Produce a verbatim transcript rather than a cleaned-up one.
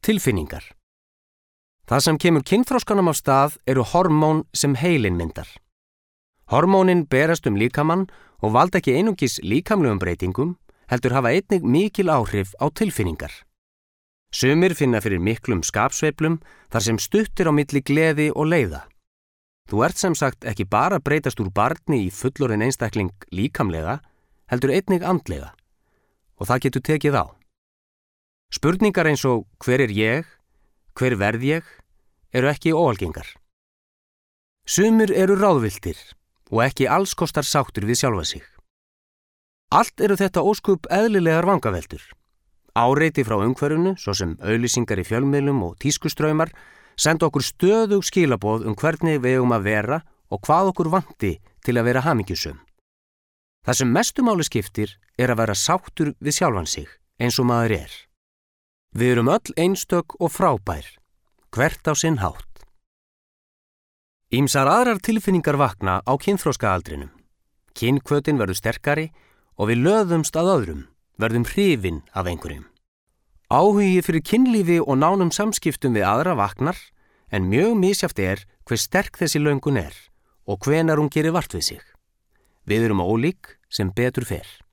Tilfinningar. Það sem kemur kynþroskanum af stað eru hormón sem heilinn myndar. Hormónin berast um líkamann og valda ekki einungis líkamlegum breytingum, heldur hafa einnig mikil áhrif á tilfinningar. Sumir finna fyrir miklum skapsveiflum þar sem stuttir á milli gleði og leiða. Þú ert sem sagt ekki bara að breytast úr barni í fullorðinn einstakling líkamlega, heldur einnig andlega, og það getur tekið á. Spurningar eins og hver er ég, hver verð ég, eru ekki óalgengar. Sumir eru ráðvilltir og ekki alls kostar sáttur við sjálfa sig. Allt eru þetta óskup eðlilegar vangaveltur. Áreiti frá umhverfinu, svo sem auglýsingar í fjölmiðlum og tískustraumar, senda okkur stöðug skilaboð um hvernig við eigum að vera og hvað okkur vanti til að vera hamingjusum. Það sem mestu máli skiptir er að vera sáttur við sjálfan sig, eins og maður er. Við erum öll einstök og frábær, hvert á sinn hátt. Ýmsar aðrar tilfinningar vakna á kynþroskaaldrinum. Kynhvötin verður sterkari og við löðumst að öðrum, verðum hrifin af einhverjum. Áhugi fyrir kynlífi og nánum samskiptum við aðra vaknar, en mjög misjafnt er hver sterk þessi löngun er og hvenær hún gerir vart við sig. Við erum ólík sem betur fer.